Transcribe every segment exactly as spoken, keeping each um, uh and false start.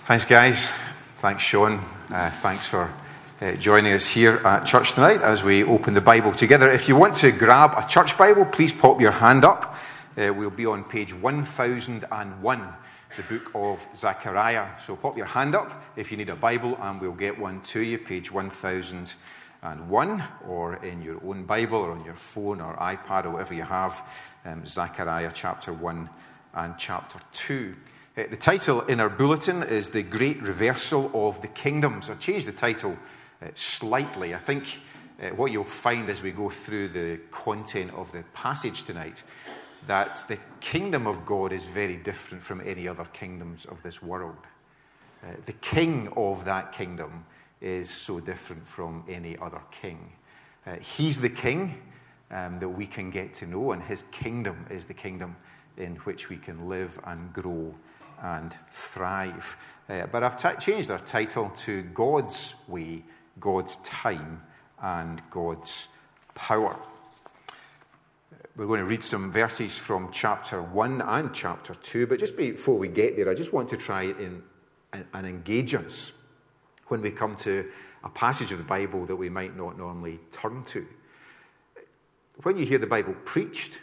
Thanks, guys. Thanks, Sean. Uh, thanks for uh, joining us here at church tonight as we open the Bible together. If you want to grab a church Bible, please pop your hand up. Uh, we'll be on page one thousand one, the book of Zechariah. So pop your hand up if you need a Bible, and we'll get one to you, page one thousand one, or in your own Bible, or on your phone or iPad, or whatever you have, um, Zechariah chapter one and chapter two. Uh, the title in our bulletin is The Great Reversal of the Kingdoms. I've changed the title uh, slightly. I think uh, what you'll find as we go through the content of the passage tonight, that the kingdom of God is very different from any other kingdoms of this world. Uh, the king of that kingdom is so different from any other king. Uh, he's the king um, that we can get to know, and his kingdom is the kingdom in which we can live and grow and thrive. Uh, but I've t- changed our title to God's Way, God's Time, and God's Power. We're going to read some verses from chapter one and chapter two, but just before we get there, I just want to try and, and engage us when we come to a passage of the Bible that we might not normally turn to. When you hear the Bible preached,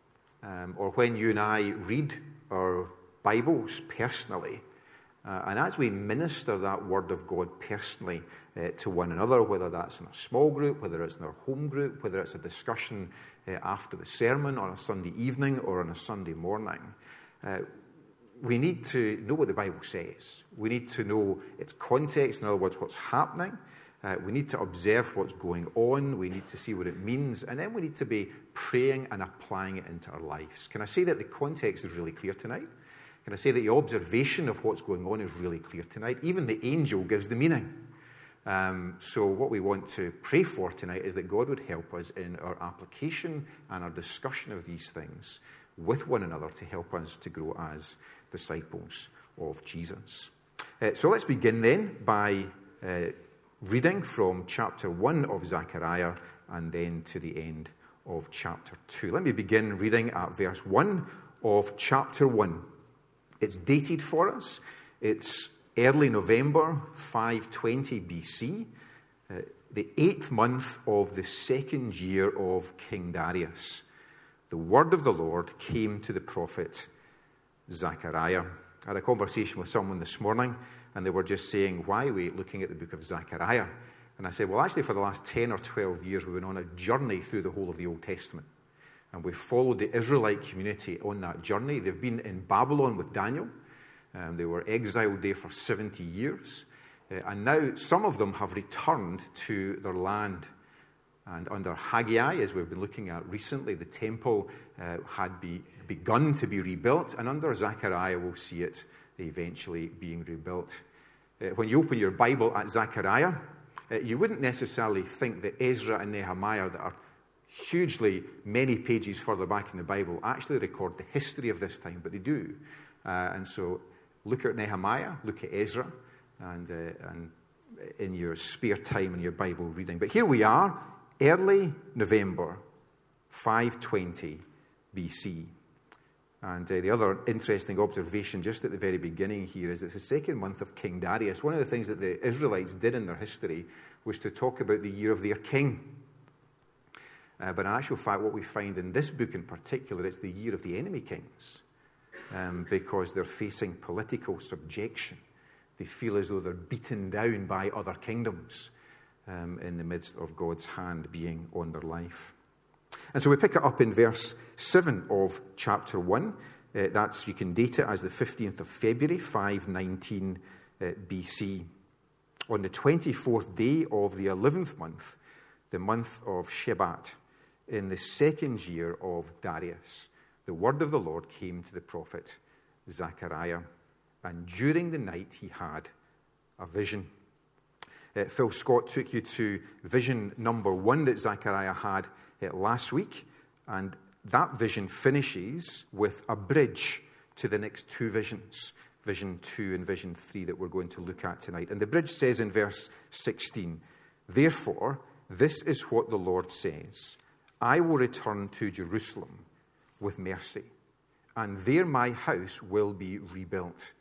um, or when you and I read our Bibles personally, uh, and as we minister that word of God personally uh, to one another, whether that's in a small group, whether it's in our home group, whether it's a discussion uh, after the sermon on a Sunday evening or on a Sunday morning, uh, we need to know what the Bible says. We need to know its context, in other words, what's happening. Uh, we need to observe what's going on. We need to see what it means. And then we need to be praying and applying it into our lives. Can I say that the context is really clear tonight? Can I say that the observation of what's going on is really clear tonight? Even the angel gives the meaning. Um, so what we want to pray for tonight is that God would help us in our application and our discussion of these things with one another to help us to grow as disciples of Jesus. Uh, so let's begin then by uh, reading from chapter one of Zechariah and then to the end of chapter two. Let me begin reading at verse one of chapter one. It's dated for us. It's early November, five twenty B C, uh, the eighth month of the second year of King Darius. The word of the Lord came to the prophet Zechariah. I had a conversation with someone this morning, and they were just saying, why are we looking at the book of Zechariah? And I said, well, actually, for the last ten or twelve years, we've been on a journey through the whole of the Old Testament. And we've followed the Israelite community on that journey. They've been in Babylon with Daniel. Um, they were exiled there for seventy years. Uh, and now some of them have returned to their land. And under Haggai, as we've been looking at recently, the temple uh, had be, begun to be rebuilt. And under Zechariah, we'll see it eventually being rebuilt. Uh, when you open your Bible at Zechariah, uh, you wouldn't necessarily think that Ezra and Nehemiah, that are hugely many pages further back in the Bible, actually record the history of this time, but they do. Uh, and so look at Nehemiah, look at Ezra, and, uh, and in your spare time in your Bible reading. But here we are, early November, five twenty B C. And uh, the other interesting observation just at the very beginning here is it's the second month of King Darius. One of the things that the Israelites did in their history was to talk about the year of their king. Uh, but in actual fact, what we find in this book in particular, it's the year of the enemy kings, um, because they're facing political subjection. They feel as though they're beaten down by other kingdoms um, in the midst of God's hand being on their life. And so we pick it up in verse seven of chapter one. Uh, that's, you can date it as the fifteenth of February, five nineteen uh, B C. On the twenty-fourth day of the eleventh month, the month of Shebat, in the second year of Darius, the word of the Lord came to the prophet Zechariah, and during the night he had a vision. Uh, Phil Scott took you to vision number one that Zechariah had uh, last week, and that vision finishes with a bridge to the next two visions, vision two and vision three, that we're going to look at tonight. And the bridge says in verse sixteen, therefore, this is what the Lord says, I will return to Jerusalem with mercy, and there my house will be rebuilt,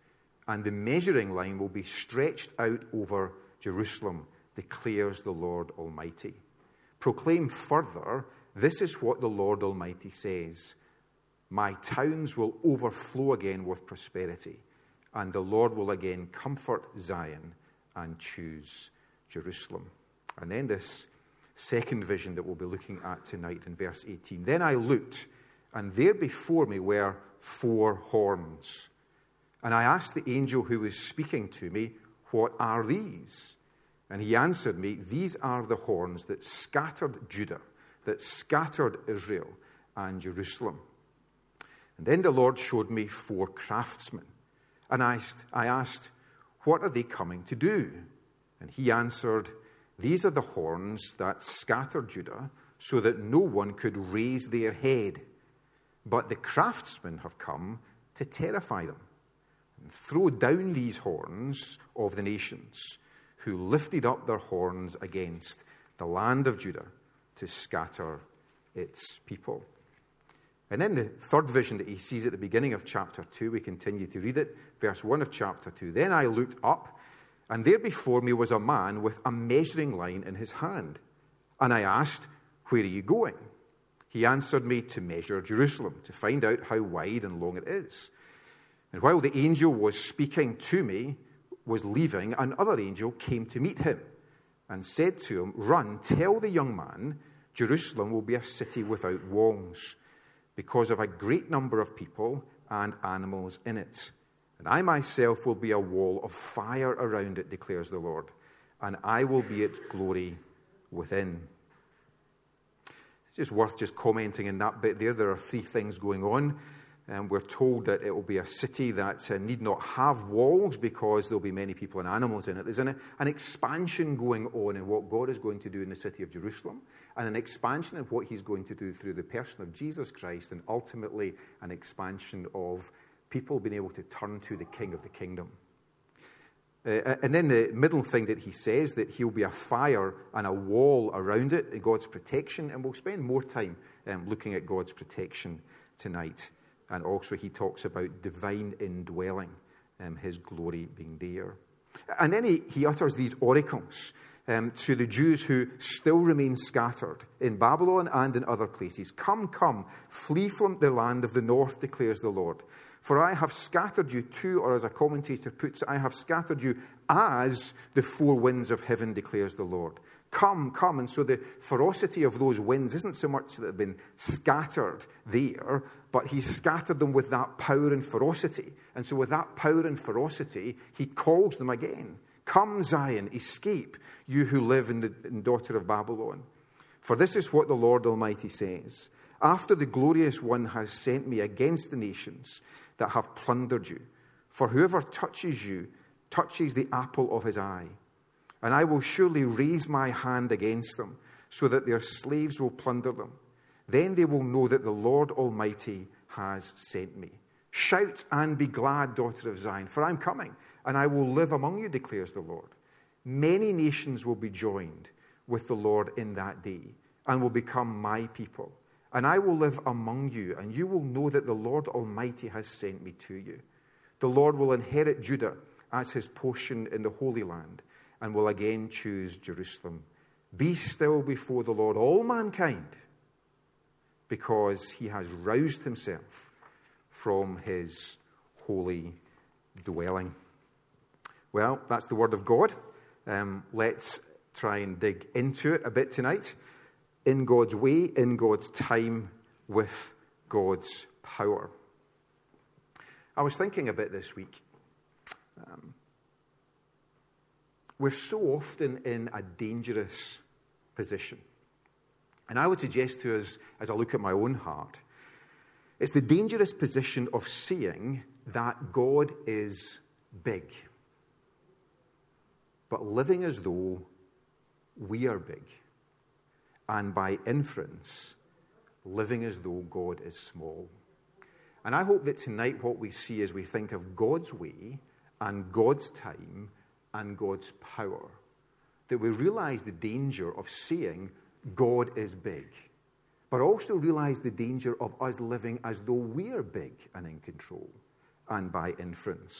and the measuring line will be stretched out over Jerusalem, declares the Lord Almighty. Proclaim further, this is what the Lord Almighty says. My towns will overflow again with prosperity, and the Lord will again comfort Zion and choose Jerusalem. And then this second vision that we'll be looking at tonight in verse eighteen. Then I looked, and there before me were four horns. And I asked the angel who was speaking to me, what are these? And he answered me, these are the horns that scattered Judah, that scattered Israel and Jerusalem. And then the Lord showed me four craftsmen. And I asked, I asked, what are they coming to do? And he answered, these are the horns that scattered Judah, so that no one could raise their head. But the craftsmen have come to terrify them, and throw down these horns of the nations, who lifted up their horns against the land of Judah to scatter its people. And then the third vision that he sees at the beginning of chapter two, we continue to read it, verse one of chapter two. Then I looked up, and there before me was a man with a measuring line in his hand. And I asked, where are you going? He answered me, to measure Jerusalem, to find out how wide and long it is. And while the angel was speaking to me, was leaving, another angel came to meet him and said to him, run, tell the young man, Jerusalem will be a city without walls, because of a great number of people and animals in it. And I myself will be a wall of fire around it, declares the Lord, and I will be its glory within. It's just worth just commenting in that bit there. There are three things going on. And we're told that it will be a city that uh, need not have walls because there'll be many people and animals in it. There's an, an expansion going on in what God is going to do in the city of Jerusalem, and an expansion of what he's going to do through the person of Jesus Christ, and ultimately an expansion of people being able to turn to the King of the kingdom. Uh, and then the middle thing that he says, that he'll be a fire and a wall around it, God's protection, and we'll spend more time um, looking at God's protection tonight. And also he talks about divine indwelling, um, his glory being there. And then he, he utters these oracles um, to the Jews who still remain scattered in Babylon and in other places. Come, come, flee from the land of the north, declares the Lord. For I have scattered you to, or as a commentator puts it, I have scattered you as the four winds of heaven, declares the Lord. Come, come. And so the ferocity of those winds isn't so much that they've been scattered there, but he's scattered them with that power and ferocity. And so with that power and ferocity, he calls them again. Come, Zion, escape, you who live in the in daughter of Babylon. For this is what the Lord Almighty says. After the glorious one has sent me against the nations that have plundered you, for whoever touches you touches the apple of his eye. And I will surely raise my hand against them, so that their slaves will plunder them. Then they will know that the Lord Almighty has sent me. Shout and be glad, daughter of Zion, for I'm coming, and I will live among you, declares the Lord. Many nations will be joined with the Lord in that day, and will become my people. And I will live among you, and you will know that the Lord Almighty has sent me to you. The Lord will inherit Judah as his portion in the Holy Land, and will again choose Jerusalem. Be still before the Lord, all mankind, because he has roused himself from his holy dwelling. Well, that's the word of God. Um, let's try and dig into it a bit tonight. In God's way, in God's time, with God's power. I was thinking a bit this week. Um, We're so often in a dangerous position. And I would suggest to us, as I look at my own heart, it's the dangerous position of seeing that God is big, but living as though we are big, and by inference, living as though God is small. And I hope that tonight what we see as we think of God's way and God's time and God's power, that we realize the danger of seeing God is big, but also realize the danger of us living as though we are big and in control, and by inference,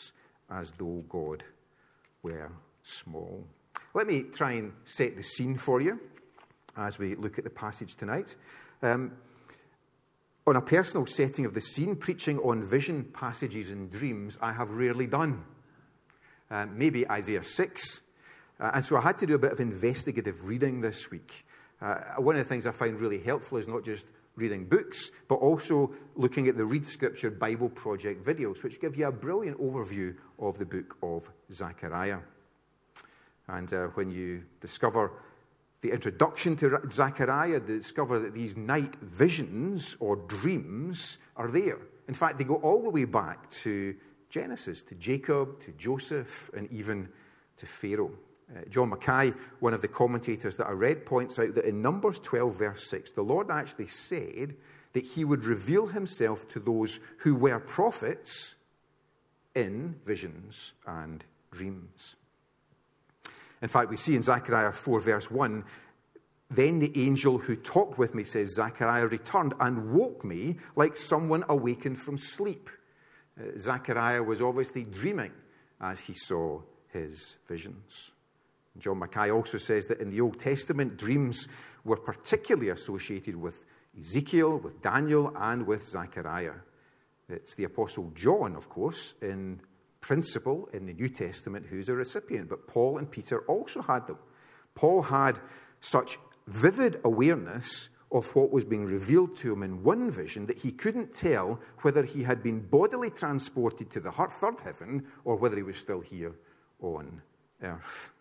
as though God were small. Let me try and set the scene for you as we look at the passage tonight. Um, on a personal setting of the scene, preaching on vision, passages and dreams, I have rarely done. Um, maybe Isaiah six. Uh, and so I had to do a bit of investigative reading this week. Uh, one of the things I find really helpful is not just reading books, but also looking at the Read Scripture Bible Project videos, which give you a brilliant overview of the book of Zechariah. And uh, when you discover the introduction to Zechariah, they discover that these night visions or dreams are there. In fact, they go all the way back to Genesis, to Jacob, to Joseph, and even to Pharaoh. Uh, John Mackay, one of the commentators that I read, points out that in Numbers twelve, verse six, the Lord actually said that he would reveal himself to those who were prophets in visions and dreams. In fact, we see in Zechariah four, verse one, then the angel who talked with me, says Zechariah, returned and woke me like someone awakened from sleep. Uh, Zechariah was obviously dreaming as he saw his visions. John Mackay also says that in the Old Testament, dreams were particularly associated with Ezekiel, with Daniel, and with Zechariah. It's the Apostle John, of course, in principle in the New Testament, who's a recipient, but Paul and Peter also had them. Paul had such vivid awareness of what was being revealed to him in one vision that he couldn't tell whether he had been bodily transported to the third heaven or whether he was still here on earth.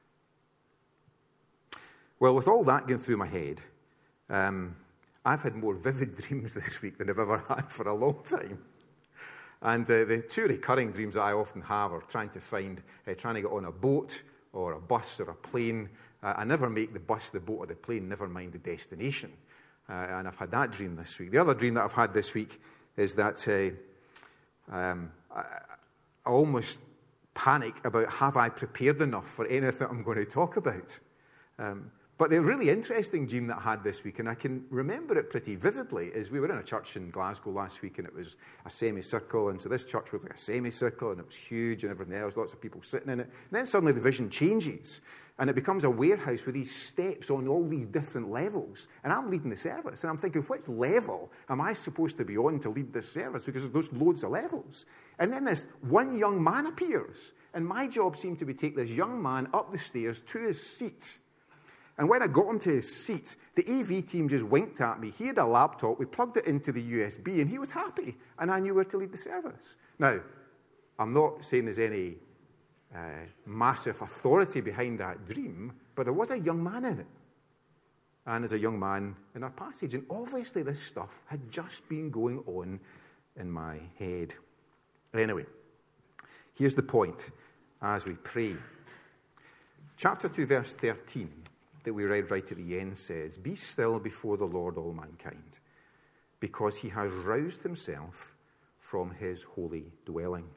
Well, with all that going through my head, um, I've had more vivid dreams this week than I've ever had for a long time. And uh, the two recurring dreams that I often have are trying to find, uh, trying to get on a boat or a bus or a plane. Uh, I never make the bus, the boat, or the plane, never mind the destination. Uh, and I've had that dream this week. The other dream that I've had this week is that uh, um, I, I almost panic about have I prepared enough for anything I'm going to talk about. Um, But the really interesting dream that I had this week, and I can remember it pretty vividly, is we were in a church in Glasgow last week, and it was a semicircle, and so this church was like a semicircle, and it was huge and everything else, lots of people sitting in it. And then suddenly the vision changes, and it becomes a warehouse with these steps on all these different levels. And I'm leading the service, and I'm thinking, which level am I supposed to be on to lead this service? Because there's loads of levels. And then this one young man appears, and my job seemed to be to take this young man up the stairs to his seat. And when I got him to his seat, the A V team just winked at me. He had a laptop. We plugged it into the U S B, and he was happy. And I knew where to lead the service. Now, I'm not saying there's any uh, massive authority behind that dream, but there was a young man in it. And there's a young man in our passage. And obviously this stuff had just been going on in my head. Anyway, here's the point as we pray. Chapter two, verse thirteen. That we read right at the end says, "Be still before the Lord, all mankind, because he has roused himself from his holy dwelling."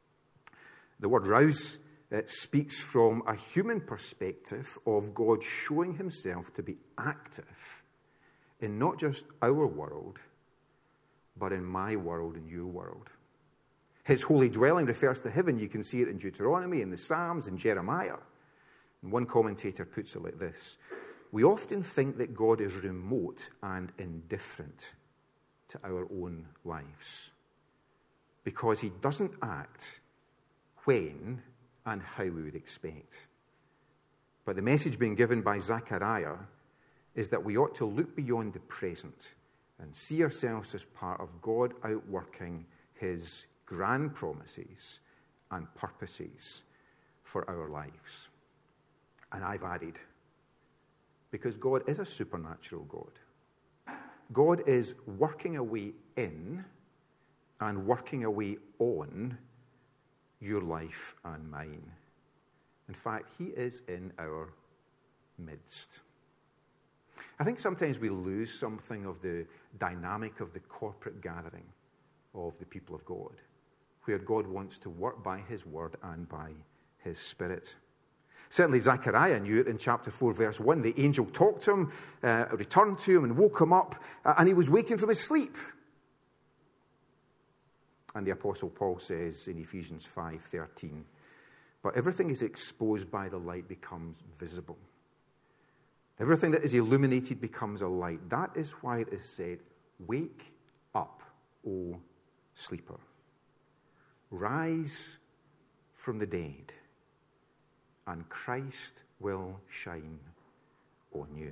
The word rouse uh, speaks from a human perspective of God showing himself to be active in not just our world, but in my world and your world. His holy dwelling refers to heaven. You can see it in Deuteronomy, in the Psalms, in Jeremiah. And one commentator puts it like this: we often think that God is remote and indifferent to our own lives because he doesn't act when and how we would expect. But the message being given by Zechariah is that we ought to look beyond the present and see ourselves as part of God outworking his grand promises and purposes for our lives. And I've added, because God is a supernatural God. God is working away in and working away on your life and mine. In fact, he is in our midst. I think sometimes we lose something of the dynamic of the corporate gathering of the people of God, where God wants to work by his word and by his Spirit. Certainly Zechariah knew it in chapter four, verse one. The angel talked to him, uh, returned to him and woke him up, uh, and he was waking from his sleep. And the Apostle Paul says in Ephesians five thirteen But everything is exposed by the light becomes visible. Everything that is illuminated becomes a light. That is why it is said, "Wake up, O sleeper. Rise from the dead, and Christ will shine on you."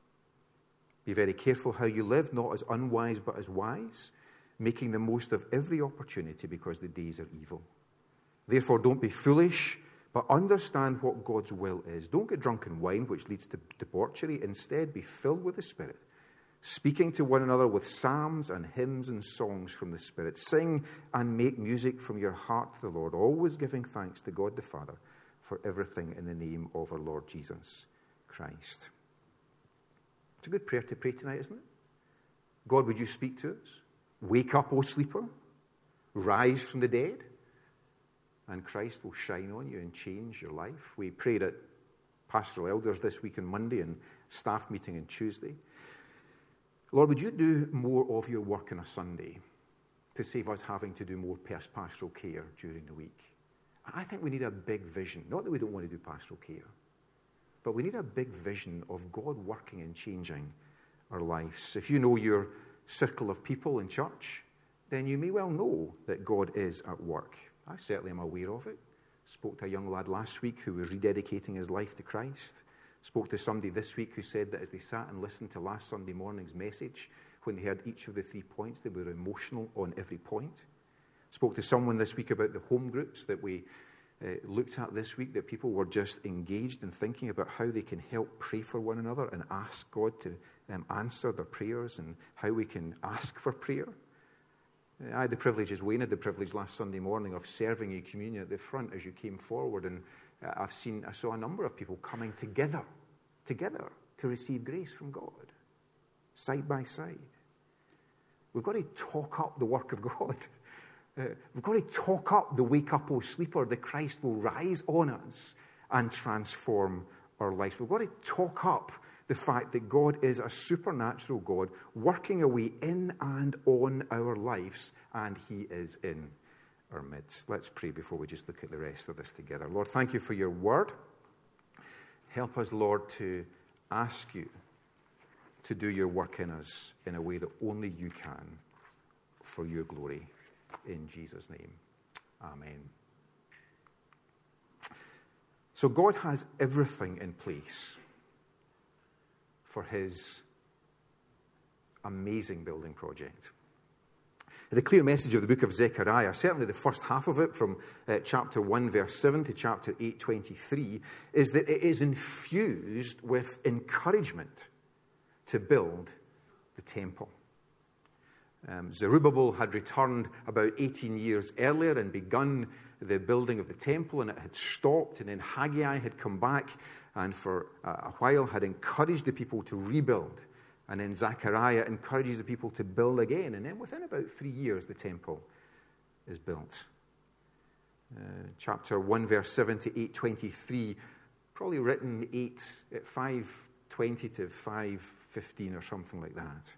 Be very careful how you live, not as unwise but as wise, making the most of every opportunity because the days are evil. Therefore, don't be foolish, but understand what God's will is. Don't get drunk in wine, which leads to debauchery. Instead, be filled with the Spirit, speaking to one another with psalms and hymns and songs from the Spirit. Sing and make music from your heart to the Lord, always giving thanks to God the Father for everything in the name of our Lord Jesus Christ. It's a good prayer to pray tonight, isn't it? God, would you speak to us? Wake up, O sleeper. Rise from the dead, and Christ will shine on you and change your life. We prayed at pastoral elders this week on Monday and staff meeting on Tuesday. Lord, would you do more of your work on a Sunday to save us having to do more pastoral care during the week? I think we need a big vision. Not that we don't want to do pastoral care, but we need a big vision of God working and changing our lives. If you know your circle of people in church, then you may well know that God is at work. I certainly am aware of it. Spoke to a young lad last week who was rededicating his life to Christ. Spoke to somebody this week who said that as they sat and listened to last Sunday morning's message, when they heard each of the three points, they were emotional on every point. Spoke to someone this week about the home groups that we uh, looked at this week, that people were just engaged in thinking about how they can help pray for one another and ask God to um, answer their prayers and how we can ask for prayer. I had the privilege, as Wayne had the privilege last Sunday morning, of serving a communion at the front as you came forward, and uh, I've seen, I saw a number of people coming together, together to receive grace from God, side by side. We've got to talk up the work of God. Uh, we've got to talk up the wake up, O sleeper, that Christ will rise on us and transform our lives. We've got to talk up the fact that God is a supernatural God working away in and on our lives, and he is in our midst. Let's pray before we just look at the rest of this together. Lord, thank you for your word. Help us, Lord, to ask you to do your work in us in a way that only you can, for your glory. In Jesus' name, amen. So God has everything in place for his amazing building project. The clear message of the book of Zechariah, certainly the first half of it, from uh, chapter one, verse seven to chapter eight, twenty-three, is that it is infused with encouragement to build the temple. Um, Zerubbabel had returned about eighteen years earlier and begun the building of the temple, and it had stopped, and then Haggai had come back and for a while had encouraged the people to rebuild. And then Zechariah encourages the people to build again. And then within about three years, the temple is built. Uh, chapter one, verse seven to eight twenty-three, probably written eight at five twenty to five fifteen or something like that.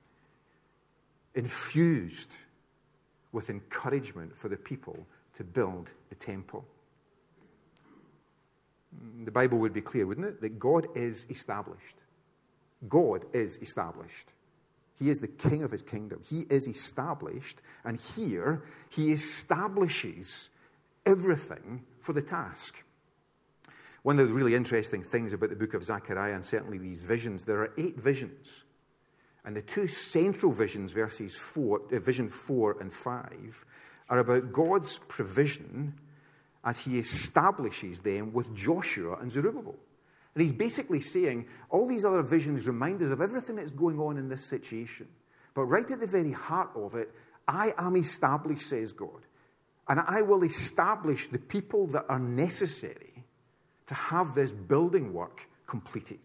Infused with encouragement for the people to build the temple. The Bible would be clear, wouldn't it? That God is established. God is established. He is the king of his kingdom. He is established, and here he establishes everything for the task. One of the really interesting things about the book of Zechariah, and certainly these visions, there are eight visions. And the two central visions, verses four, uh, vision four and five, are about God's provision as he establishes them with Joshua and Zerubbabel. And he's basically saying, all these other visions remind us of everything that's going on in this situation. But right at the very heart of it, I am established, says God. And I will establish the people that are necessary to have this building work completed.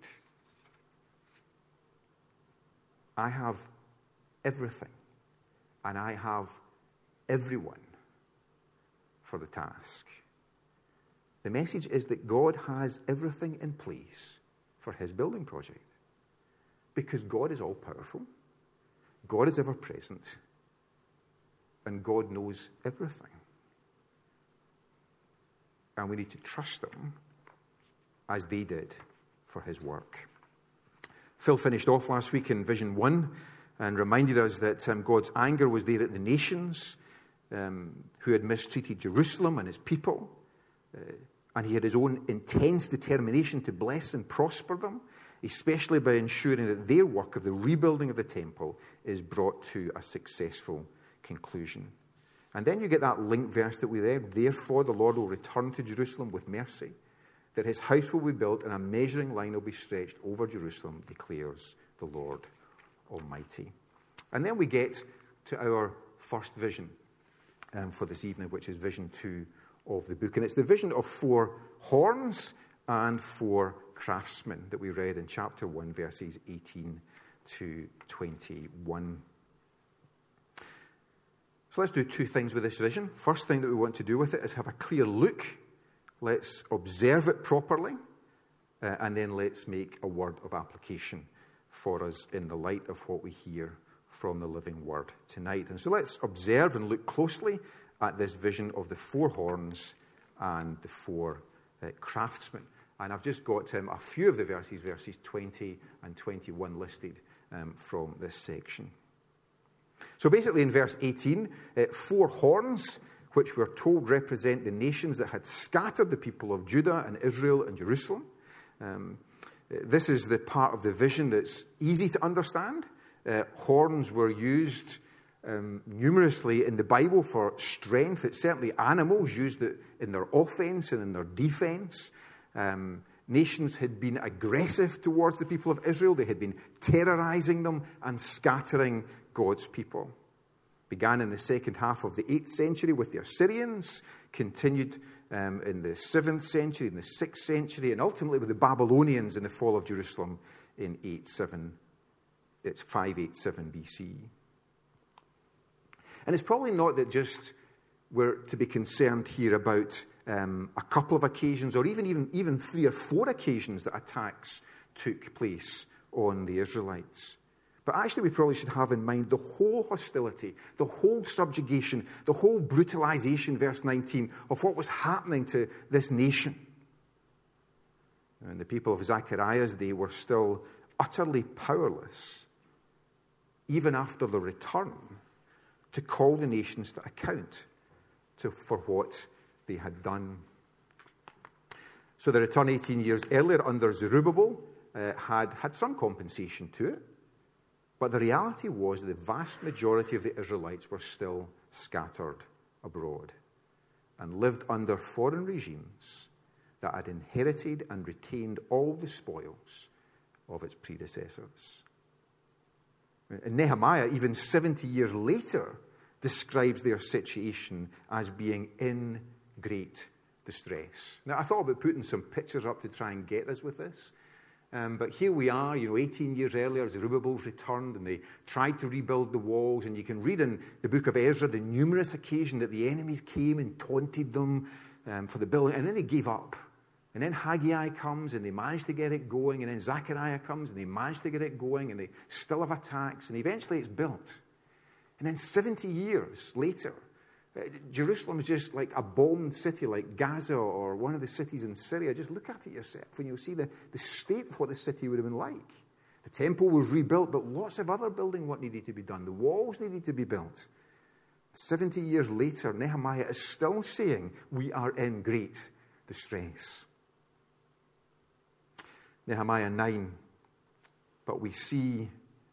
I have everything, and I have everyone for the task. The message is that God has everything in place for his building project, because God is all-powerful, God is ever-present, and God knows everything. and we need to trust him as they did for his work. Phil finished off last week in Vision one and reminded us that um, God's anger was there at the nations um, who had mistreated Jerusalem and his people. Uh, and he had his own intense determination to bless and prosper them, especially by ensuring that their work of the rebuilding of the temple is brought to a successful conclusion. And then you get that link verse that we read, therefore the Lord will return to Jerusalem with mercy, that his house will be built and a measuring line will be stretched over Jerusalem, declares the Lord Almighty. And then we get to our first vision um, for this evening, which is vision two of the book. And it's the vision of four horns and four craftsmen that we read in chapter one, verses eighteen to twenty-one. So let's do two things with this vision. First thing that we want to do with it is have a clear look. Let's observe it properly, uh, and then let's make a word of application for us in the light of what we hear from the living word tonight. And so let's observe and look closely at this vision of the four horns and the four uh, craftsmen. And I've just got um, a few of the verses, verses twenty and twenty-one listed um, from this section. So basically in verse eighteen, uh, four horns, which we're told represent the nations that had scattered the people of Judah and Israel and Jerusalem. Um, this is the part of the vision that's easy to understand. Uh, horns were used um, numerously in the Bible for strength. It's certainly animals used it in their offense and in their defense. Um, nations had been aggressive towards the people of Israel. They had been terrorizing them and scattering God's people. Began in the second half of the eighth century with the Assyrians, continued um, in the seventh century, in the sixth century, and ultimately with the Babylonians in the fall of Jerusalem in eight seven, it's five eighty-seven B C. And it's probably not that just we're to be concerned here about um, a couple of occasions, or even, even, even three or four occasions that attacks took place on the Israelites. But actually we probably should have in mind the whole hostility, the whole subjugation, the whole brutalization, verse nineteen, of what was happening to this nation. And the people of Zechariah's day were still utterly powerless, even after the return, to call the nations to account to, for what they had done. So the return eighteen years earlier under Zerubbabel uh, had had some compensation to it. But the reality was the vast majority of the Israelites were still scattered abroad and lived under foreign regimes that had inherited and retained all the spoils of its predecessors. And Nehemiah, even seventy years later, describes their situation as being in great distress. Now, I thought about putting some pictures up to try and get us with this. Um, but here we are, you know, eighteen years earlier, Zerubbabel's returned and they tried to rebuild the walls. And you can read in the book of Ezra the numerous occasions that the enemies came and taunted them um, for the building. And then they gave up. And then Haggai comes and they managed to get it going. And then Zechariah comes and they managed to get it going. And they still have attacks. And eventually it's built. And then seventy years later, Jerusalem is just like a bombed city like Gaza or one of the cities in Syria. Just look at it yourself and you'll see the, the state of what the city would have been like. The temple was rebuilt, but lots of other building what needed to be done. The walls needed to be built. seventy years later, Nehemiah is still saying, we are in great distress. Nehemiah nine, but we see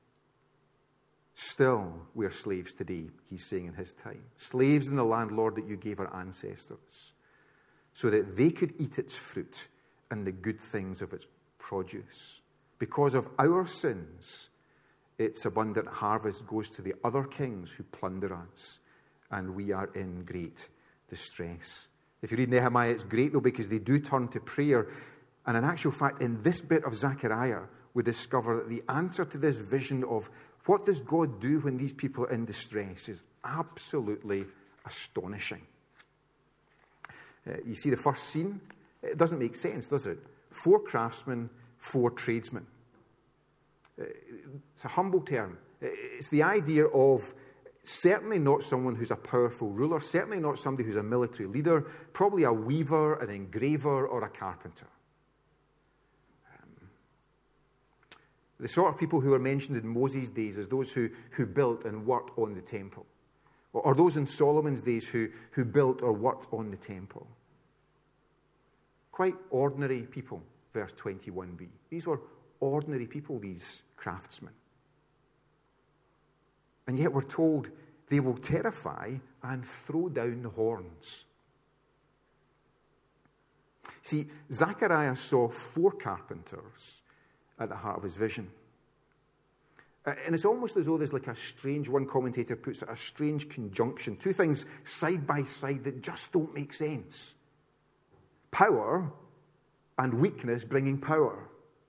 still, we are slaves today, he's saying in his time. Slaves in the land, Lord, that you gave our ancestors, so that they could eat its fruit and the good things of its produce. Because of our sins, its abundant harvest goes to the other kings who plunder us, and we are in great distress. If you read Nehemiah, it's great, though, because they do turn to prayer. And in actual fact, in this bit of Zechariah, we discover that the answer to this vision of what does God do when these people are in distress is absolutely astonishing. Uh, you see the first scene? It doesn't make sense, does it? Four craftsmen, four tradesmen. Uh, it's a humble term. It's the idea of certainly not someone who's a powerful ruler, certainly not somebody who's a military leader, probably a weaver, an engraver, or a carpenter. Um, the sort of people who are mentioned in Moses' days as those who, who built and worked on the temple, or, or those in Solomon's days who, who built or worked on the temple. Quite ordinary people, verse twenty-one b. These were ordinary people, these craftsmen. And yet we're told they will terrify and throw down the horns. See, Zechariah saw four carpenters at the heart of his vision. And it's almost as though there's like a strange, one commentator puts it, a strange conjunction. Two things side by side that just don't make sense. Power and weakness bringing power.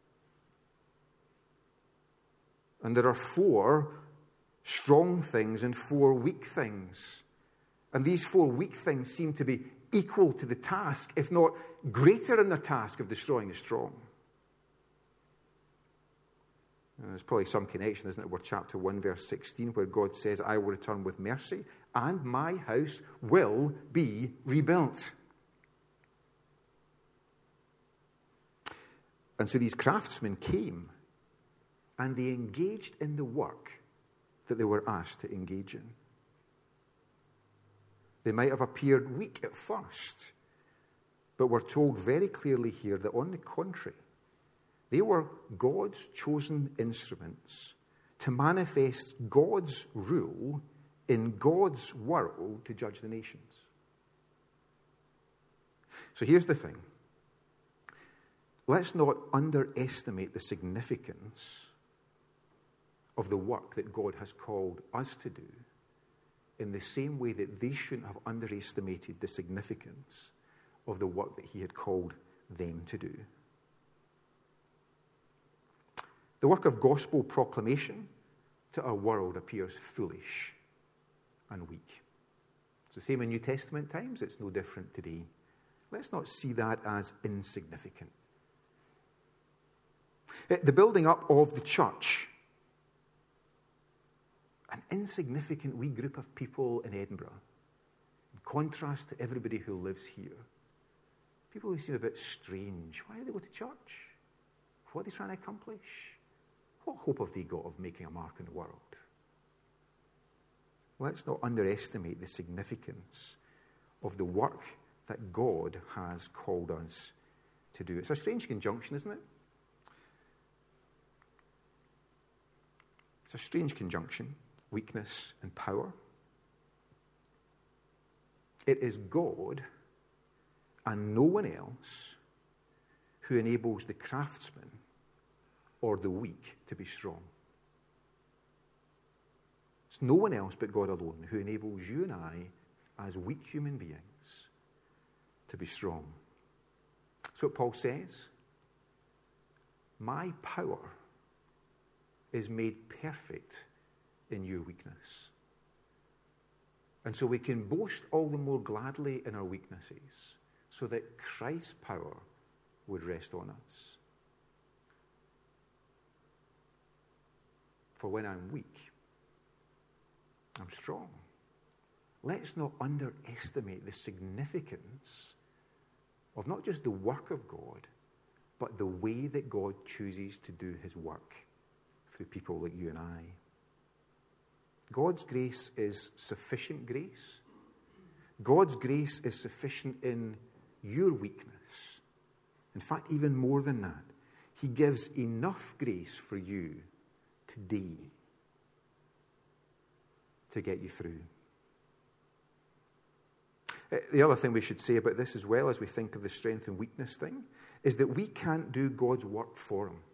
And there are four strong things and four weak things. And these four weak things seem to be equal to the task, if not greater in the task of destroying the strong. And there's probably some connection, isn't it, with chapter one, verse sixteen, where God says, I will return with mercy, and my house will be rebuilt. And so these craftsmen came, and they engaged in the work that they were asked to engage in. They might have appeared weak at first, but we're told very clearly here that on the contrary, they were God's chosen instruments to manifest God's rule in God's world to judge the nations. So here's the thing. Let's not underestimate the significance of the work that God has called us to do, in the same way that they shouldn't have underestimated the significance of the work that he had called them to do. The work of gospel proclamation to our world appears foolish and weak. It's the same in New Testament times. It's no different today. Let's not see that as insignificant. The building up of the church, an insignificant wee group of people in Edinburgh, in contrast to everybody who lives here. People who seem a bit strange. Why do they go to church? What are they trying to accomplish? What hope have they got of making a mark in the world? Let's not underestimate the significance of the work that God has called us to do. It's a strange conjunction, isn't it? It's a strange conjunction, weakness and power. It is God and no one else who enables the craftsman or the weak to be strong. It's no one else but God alone who enables you and I, as weak human beings, to be strong. That's what Paul says. My power is made perfect in your weakness. And so we can boast all the more gladly in our weaknesses, so that Christ's power would rest on us. For when I'm weak, I'm strong. Let's not underestimate the significance of not just the work of God, but the way that God chooses to do his work through people like you and I. God's grace is sufficient grace. God's grace is sufficient in your weakness. In fact, even more than that, he gives enough grace for you today to get you through. The other thing we should say about this as well, as we think of the strength and weakness thing, is that we can't do God's work for him.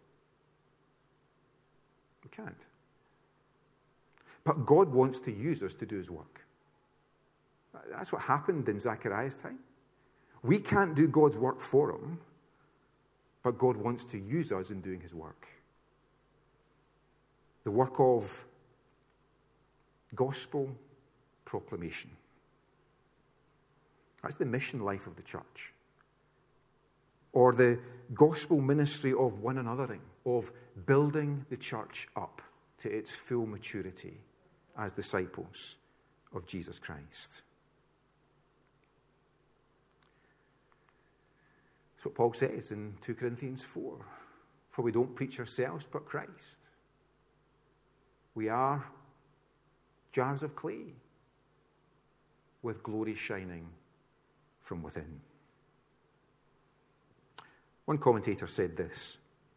We can't. But God wants to use us to do his work. That's what happened in Zechariah's time. We can't do God's work for him, but God wants to use us in doing his work. The work of gospel proclamation. That's the mission life of the church. Or the gospel ministry of one anothering, of building the church up to its full maturity as disciples of Jesus Christ. That's what Paul says in two Corinthians four. For we don't preach ourselves, but Christ. We are jars of clay with glory shining from within. One commentator said this: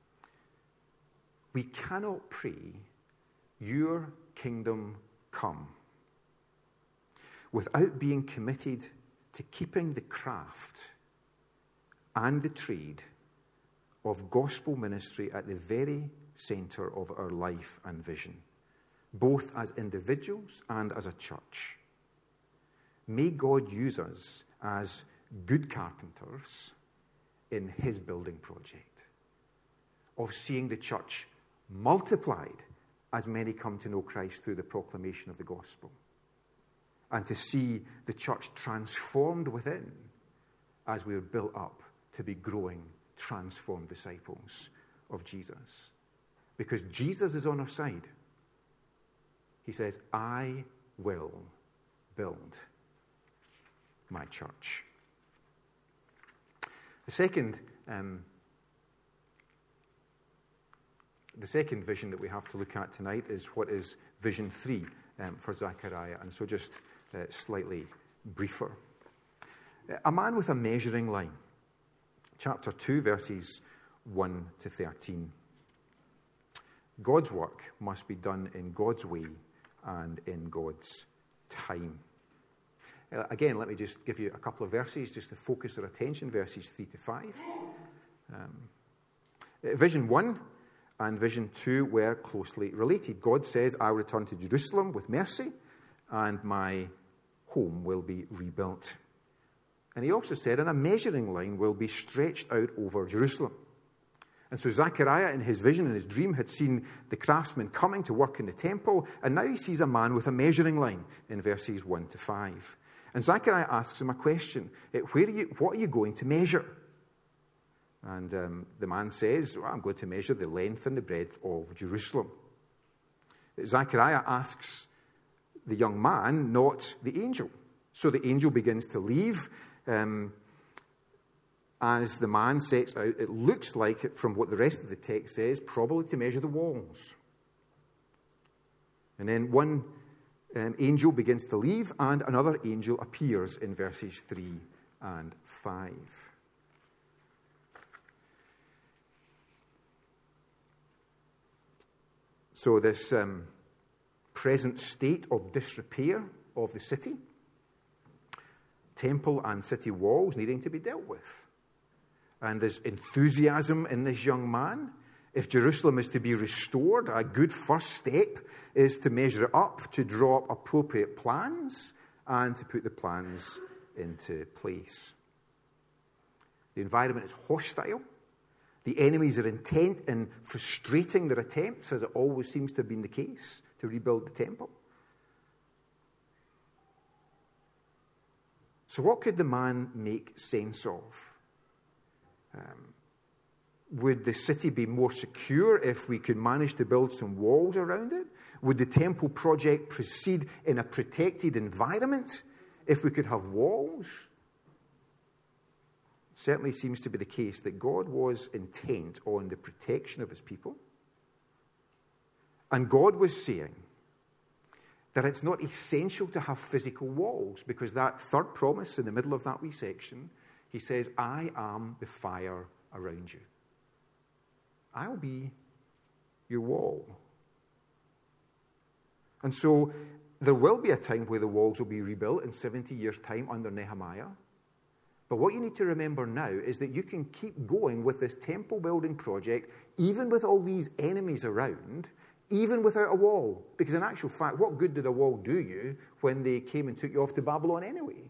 we cannot pray, your kingdom come, without being committed to keeping the craft and the trade of gospel ministry at the very centre of our life and vision, both as individuals and as a church. May God use us as good carpenters in his building project of seeing the church multiplied as many come to know Christ through the proclamation of the gospel, and to see the church transformed within as we are built up to be growing, transformed disciples of Jesus. Because Jesus is on our side. He says, I will build my church. The second, um, the second vision that we have to look at tonight is what is vision three um, for Zechariah, and so just uh, slightly briefer. A man with a measuring line. Chapter two, verses one to thirteen. God's work must be done in God's way and in God's time. Uh, again, let me just give you a couple of verses just to focus our attention, verses three to five. Um, vision one and vision two were closely related. God says, I will return to Jerusalem with mercy, and my home will be rebuilt. And he also said, and a measuring line will be stretched out over Jerusalem. And so Zechariah, in his vision and his dream, had seen the craftsmen coming to work in the temple, and now he sees a man with a measuring line in verses one to five. And Zechariah asks him a question: Where are you, what are you going to measure? And um, the man says, well, I'm going to measure the length and the breadth of Jerusalem. Zechariah asks the young man, not the angel. So the angel begins to leave. Um, as the man sets out, it looks like, from what the rest of the text says, probably to measure the walls. And then one um, angel begins to leave, and another angel appears in verses three and five. So this um, present state of disrepair of the city, temple and city walls needing to be dealt with. And there's enthusiasm in this young man. If Jerusalem is to be restored, a good first step is to measure it up, to draw up appropriate plans, and to put the plans into place. The environment is hostile. The enemies are intent in frustrating their attempts, as it always seems to have been the case, to rebuild the temple. So what could the man make sense of? Um, would the city be more secure if we could manage to build some walls around it? Would the temple project proceed in a protected environment if we could have walls? It certainly seems to be the case that God was intent on the protection of his people. And God was saying that it's not essential to have physical walls, because that third promise in the middle of that wee section, he says, I am the fire around you. I'll be your wall. And so there will be a time where the walls will be rebuilt in seventy years' time under Nehemiah. But what you need to remember now is that you can keep going with this temple building project, even with all these enemies around, even without a wall. Because in actual fact, what good did a wall do you when they came and took you off to Babylon anyway?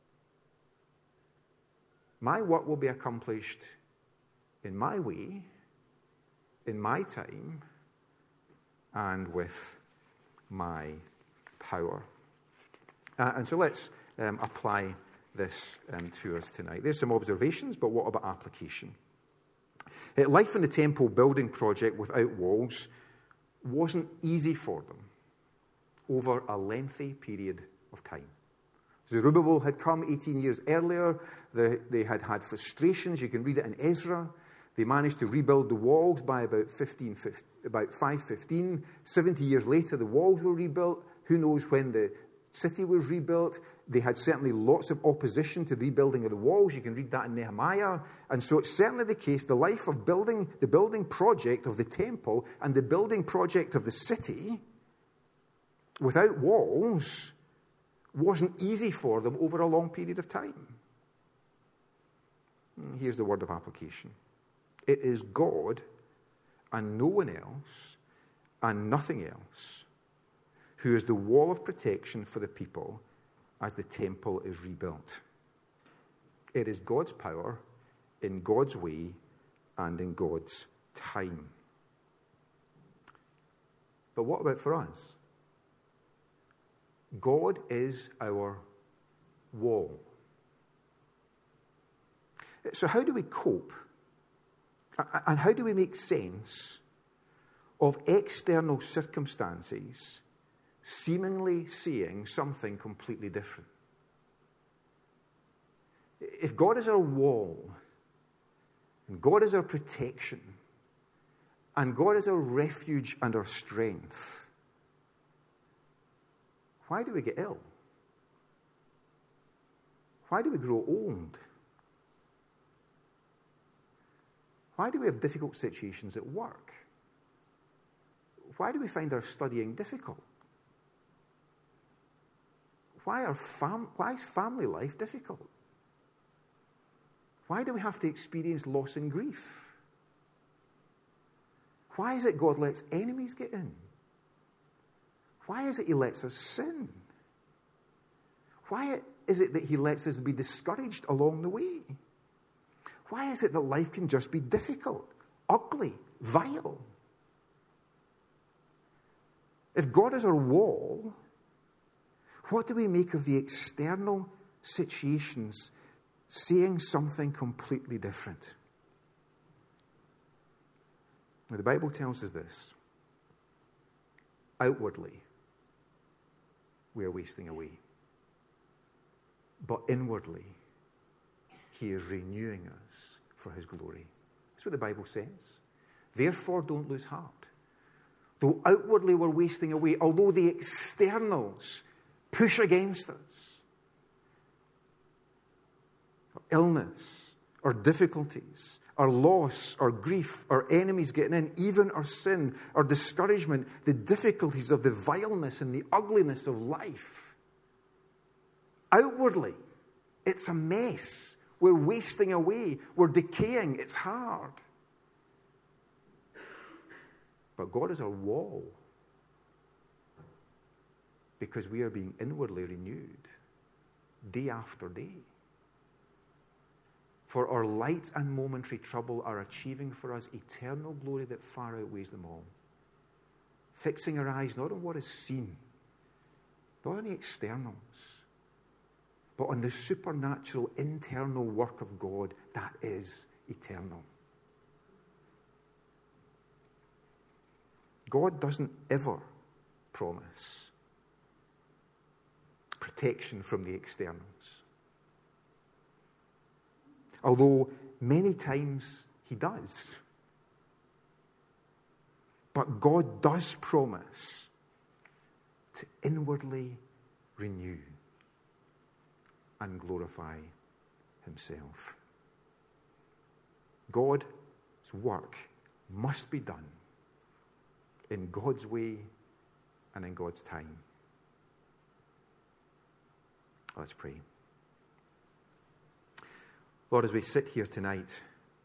My work will be accomplished in my way, in my time, and with my power. Uh, and so let's um, apply this um, to us tonight. There's some observations, but what about application? Uh, life in the temple building project without walls wasn't easy for them. over a lengthy period of time. Zerubbabel had come eighteen years earlier. The, they had had frustrations. You can read it in Ezra. They managed to rebuild the walls by about, fifteen, about five fifteen. seventy years later, the walls were rebuilt. Who knows when the city was rebuilt? They had certainly lots of opposition to the rebuilding of the walls. You can read that in Nehemiah. And so it's certainly the case, the life of building, the building project of the temple and the building project of the city without walls wasn't easy for them over a long period of time. Here's the word of application. It is God and no one else and nothing else who is the wall of protection for the people as the temple is rebuilt. It is God's power in God's way and in God's time. But what about for us? God is our wall. So how do we cope? And how do we make sense of external circumstances seemingly seeing something completely different? If God is our wall, and God is our protection, and God is our refuge and our strength, why do we get ill? Why do we grow old? Why do we have difficult situations at work? Why do we find our studying difficult? Why, are fam- why is family life difficult? Why do we have to experience loss and grief? Why is it God lets enemies get in? Why is it he lets us sin? Why is it that he lets us be discouraged along the way? Why is it that life can just be difficult, ugly, vile? If God is our wall, what do we make of the external situations seeing something completely different? Now, the Bible tells us this. Outwardly, we are wasting away. But inwardly, he is renewing us for his glory. That's what the Bible says. Therefore, don't lose heart. Though outwardly we're wasting away, although the externals push against us, our illness, our difficulties, our loss, our grief, our enemies getting in, even our sin, our discouragement, the difficulties of the vileness and the ugliness of life. Outwardly, it's a mess. We're wasting away. We're decaying. It's hard. But God is our wall because we are being inwardly renewed day after day. For our light and momentary trouble are achieving for us eternal glory that far outweighs them all. Fixing our eyes not on what is seen, not on the externals, but on the supernatural internal work of God that is eternal. God doesn't ever promise protection from the externals. Although many times he does. But God does promise to inwardly renew and glorify himself. God's work must be done in God's way and in God's time. Let's pray. Lord, as we sit here tonight,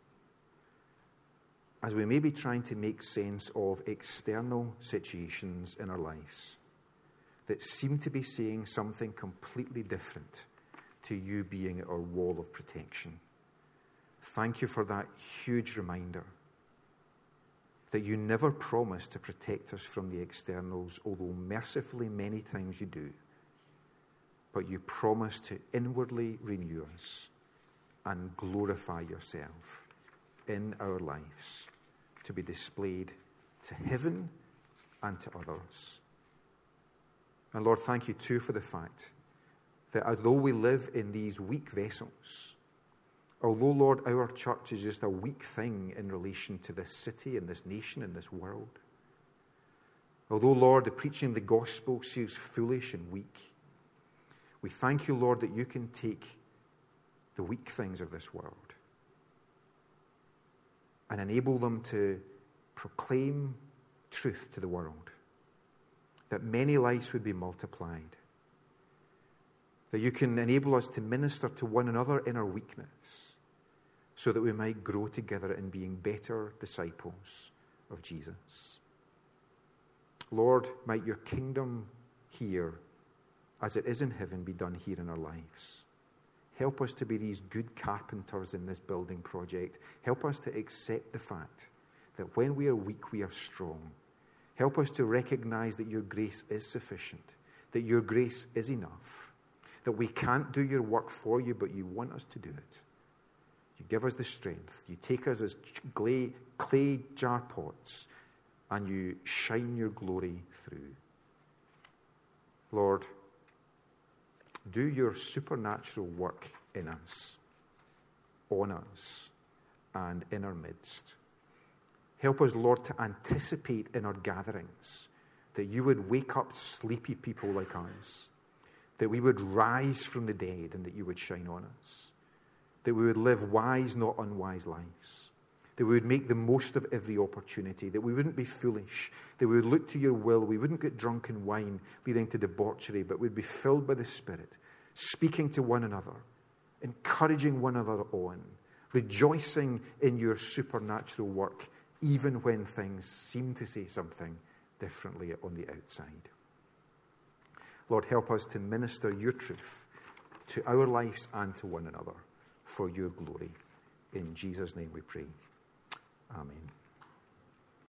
as we may be trying to make sense of external situations in our lives that seem to be saying something completely different to you being our wall of protection, thank you for that huge reminder that you never promise to protect us from the externals, although mercifully many times you do. But you promise to inwardly renew us and glorify yourself in our lives to be displayed to heaven and to others. And Lord, thank you too for the fact that although we live in these weak vessels, although, Lord, our church is just a weak thing in relation to this city and this nation and this world, although, Lord, the preaching of the gospel seems foolish and weak, we thank you, Lord, that you can take the weak things of this world and enable them to proclaim truth to the world, that many lives would be multiplied, that you can enable us to minister to one another in our weakness so that we might grow together in being better disciples of Jesus. Lord, might your kingdom here, as it is in heaven, be done here in our lives. Help us to be these good carpenters in this building project. Help us to accept the fact that when we are weak, we are strong. Help us to recognize that your grace is sufficient, that your grace is enough, that we can't do your work for you, but you want us to do it. You give us the strength. You take us as clay, clay jar pots, and you shine your glory through. Lord, do your supernatural work in us, on us, and in our midst. Help us, Lord, to anticipate in our gatherings that you would wake up sleepy people like us, that we would rise from the dead and that you would shine on us, that we would live wise, not unwise lives, that we would make the most of every opportunity, that we wouldn't be foolish, that we would look to your will, we wouldn't get drunk in wine leading to debauchery, but we'd be filled by the Spirit, speaking to one another, encouraging one another on, rejoicing in your supernatural work, even when things seem to say something differently on the outside. Lord, help us to minister your truth to our lives and to one another for your glory. In Jesus' name we pray. Amen.